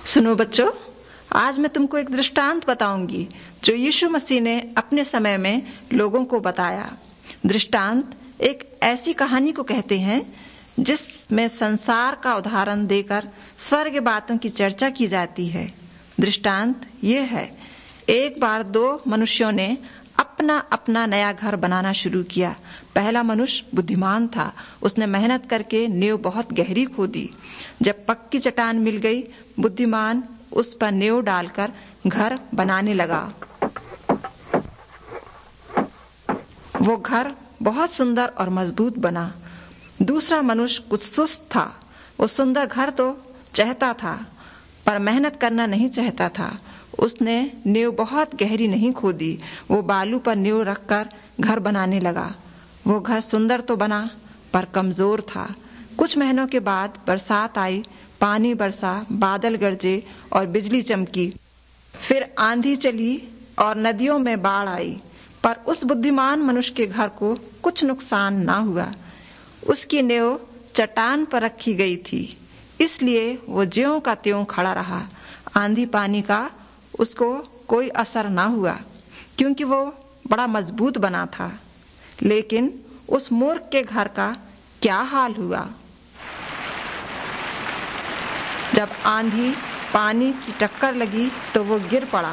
सुनो बच्चों, आज मैं तुमको एक दृष्टांत बताऊंगी जो यीशु मसीह ने अपने समय में लोगों को बताया। दृष्टांत एक ऐसी कहानी को कहते हैं जिसमें संसार का उदाहरण देकर स्वर्ग बातों की चर्चा की जाती है। दृष्टांत ये है, एक बार दो मनुष्यों ने अपना अपना नया घर बनाना शुरू किया। पहला मनुष्य बुद्धिमान था, उसने मेहनत करके नींव बहुत गहरी खोदी। जब पक्की चट्टान मिल गई, बुद्धिमान उस पर नींव डालकर घर बनाने लगा। वो घर बहुत सुंदर और मजबूत बना। दूसरा मनुष्य कुछ सुस्त था, वो सुंदर घर तो चाहता था पर मेहनत करना नहीं चाहता था। उसने नींव बहुत गहरी नहीं खोदी, वो बालू पर नींव रखकर घर बनाने लगा। वो घर सुंदर तो बना पर कमजोर था। कुछ महीनों के बाद बरसात आई, पानी बरसा, बादल गरजे और बिजली चमकी। फिर आंधी चली और नदियों में बाढ़ आई, पर उस बुद्धिमान मनुष्य के घर को कुछ नुकसान ना हुआ। उसकी नींव चट्टान पर रखी गई थी, इसलिए वो ज्यों का त्यों खड़ा रहा। आंधी पानी का उसको कोई असर ना हुआ क्योंकि वो बड़ा मजबूत बना था। लेकिन उस मूर्ख के घर का क्या हाल हुआ? जब आंधी पानी की टक्कर लगी तो वो गिर पड़ा।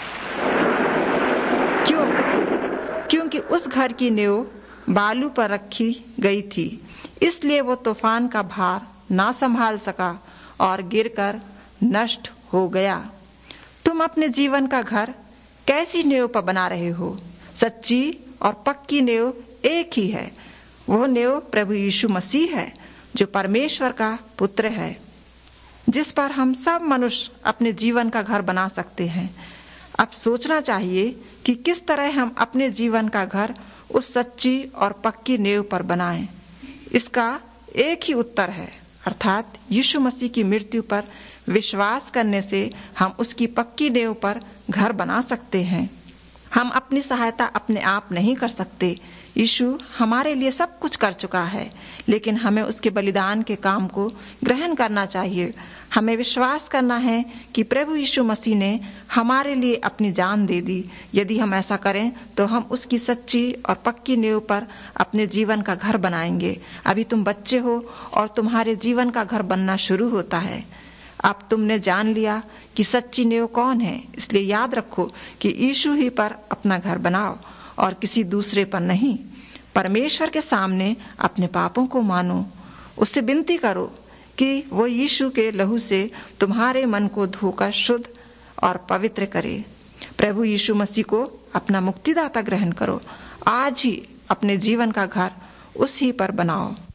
क्यों? क्योंकि उस घर की नींव बालू पर रखी गई थी, इसलिए वो तूफान का भार ना संभाल सका और गिरकर नष्ट हो गया। तुम अपने जीवन का घर कैसी नींव पर बना रहे हो? सच्ची और पक्की नींव एक ही है। वो नींव प्रभु यीशु मसीह है, जो परमेश्वर का पुत्र है, जिस पर हम सब मनुष्य अपने जीवन का घर बना सकते हैं। अब सोचना चाहिए कि किस तरह हम अपने जीवन का घर उस सच्ची और पक्की नींव पर बनाएं। इसका एक ही उत्तर है, अर्थात यीशु मसीह की मृत्यु पर विश्वास करने से हम उसकी पक्की नींव पर घर बना सकते हैं। हम अपनी सहायता अपने आप नहीं कर सकते। यीशु हमारे लिए सब कुछ कर चुका है, लेकिन हमें उसके बलिदान के काम को ग्रहण करना चाहिए। हमें विश्वास करना है कि प्रभु यीशु मसीह ने हमारे लिए अपनी जान दे दी। यदि हम ऐसा करें तो हम उसकी सच्ची और पक्की नींव पर अपने जीवन का घर बनाएंगे। अभी तुम बच्चे हो और तुम्हारे जीवन का घर बनना शुरू होता है। अब तुमने जान लिया कि सच्ची नींव कौन है, इसलिए याद रखो कि यीशु ही पर अपना घर बनाओ और किसी दूसरे पर नहीं। परमेश्वर के सामने अपने पापों को मानो, उससे विनती करो कि वो यीशु के लहू से तुम्हारे मन को धोकर शुद्ध और पवित्र करे। प्रभु यीशु मसीह को अपना मुक्तिदाता ग्रहण करो। आज ही अपने जीवन का घर उसी पर बनाओ।